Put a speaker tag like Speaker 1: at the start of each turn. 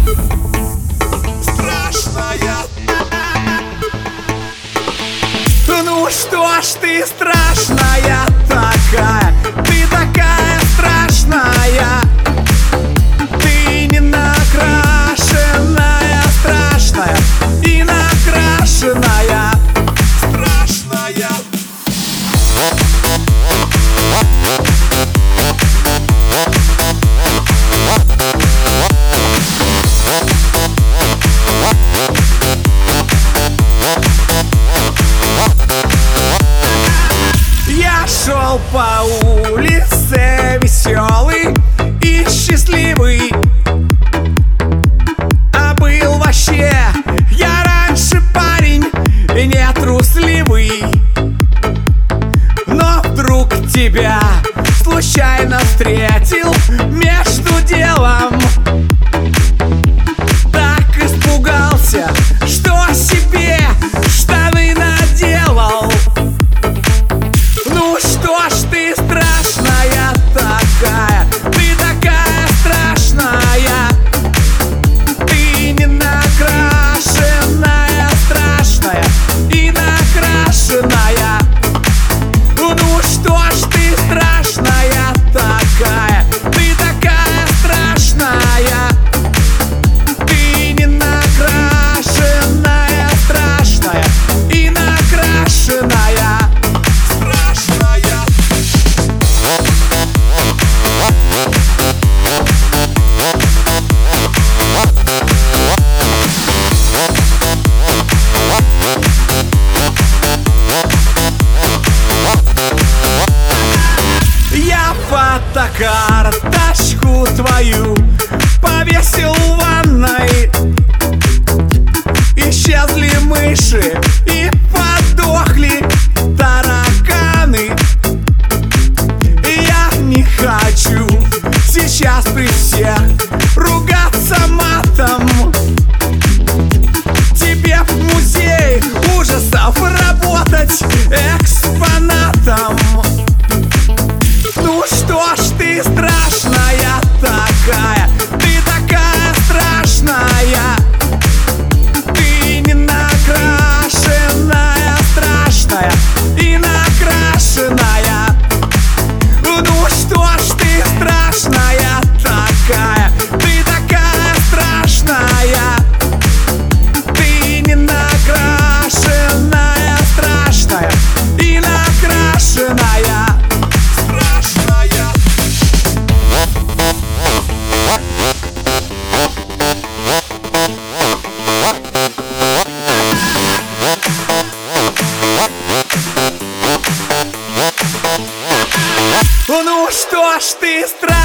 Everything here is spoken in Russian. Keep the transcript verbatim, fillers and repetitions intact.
Speaker 1: страшная. Ну что ж ты страшная такая, ты такая страшная. Ты не накрашенная, страшная и накрашенная, страшная. Я шел по улице веселый и счастливый, а был вообще я раньше парень не трусливый. Но вдруг тебя случайно встретил между делом. Так испугался, что себе штаны наделал. Ну что ж ты страшная такая, ты такая страшная. Ты не накрашенная, страшная и накрашенная. Ну что ж ты страшная такая, ты такая страшная. Ты не накрашенная, страшная и накрашенная, страшная. Я фотокарточку твою повесил в ванной. Исчезли мыши и подохли тараканы. Я не хочу сейчас при всех ругаться матом. Тебе в музее ужасов работать экспонатом. Ну что ж ты страшная такая, ты такая страшная. Ты не накрашенная, страшная и накрашенная. Ну что ж ты страшная такая, ты такая страшная. Ты не накрашенная, страшная и накрашенная, страшная. Ну что ж ты страшная.